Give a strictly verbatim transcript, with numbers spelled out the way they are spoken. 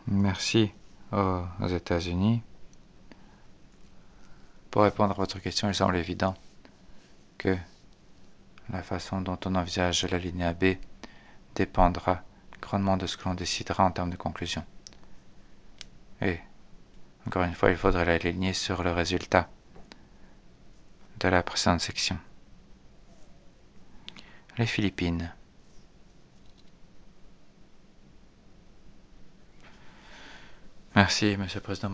Merci aux, aux États-Unis. Pour répondre à votre question, il semble évident que la façon dont on envisage l'alinéa B dépendra grandement de ce que l'on décidera en termes de conclusion. Et, encore une fois, il faudrait l'aligner sur le résultat de la précédente section. Les Philippines. Merci, Monsieur le Président.